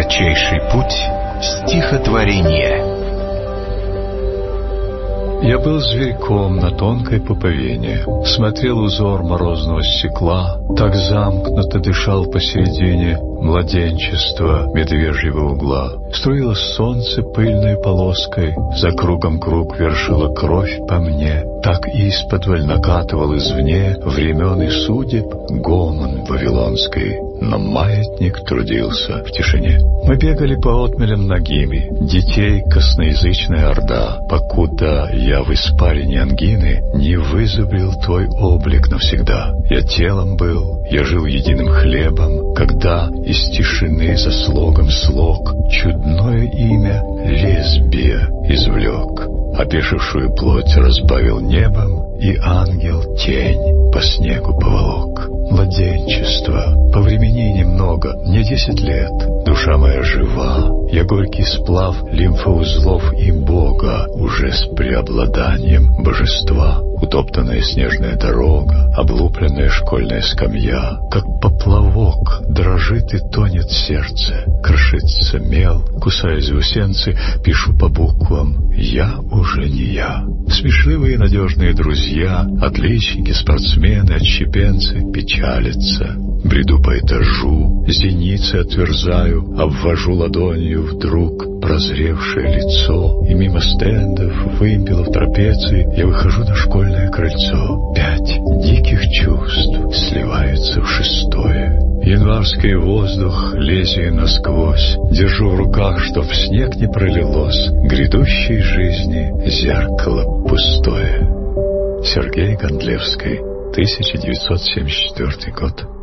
Кратчайший путь стихотворения. Я был зверьком на тонкой пуповине, смотрел узор морозного стекла, так замкнуто дышал посередине младенчества медвежьего угла. Струилось солнце пыльной полоской, за кругом круг вершила кровь по мне, так исподволь накатывал извне времен и судеб гомон вавилонской. Но маятник трудился в тишине. Мы бегали по отмелям нагими, детей косноязычная орда, покуда я в испарине ангины не вызубрил твой облик навсегда. Я телом был, я жил единым хлебом, когда из тишины за слогом слог чудное имя лесбия извлек. Опешившую плоть разбавил небом, и ангел тень по снегу поволок. Младенчество, повремени немного, мне 10 лет, душа моя жива, я горький сплав лимфоузлов и Бога, уже с преобладанием божества. Утоптанная снежная дорога, облупленная школьная скамья, как поплавок дрожит и тонет сердце, крошится мел, кусая заусенцы, пишу по буквам «Я уже не я». Смешливые и надежные друзья, отличники, спортсмены, отщепенцы печалятся. Бреду по этажу, зеницы отверзаю, обвожу ладонью вдруг прозревшее лицо, и мимо стендов, вымпелов, трапеций я выхожу на школьное крыльцо. 5 диких чувств сливаются в 6-е. Январский воздух лезвие насквозь, держу в руках, чтоб снег не пролилось, грядущей жизни зеркало пустое. Сергей Гондлевский, 1974 год.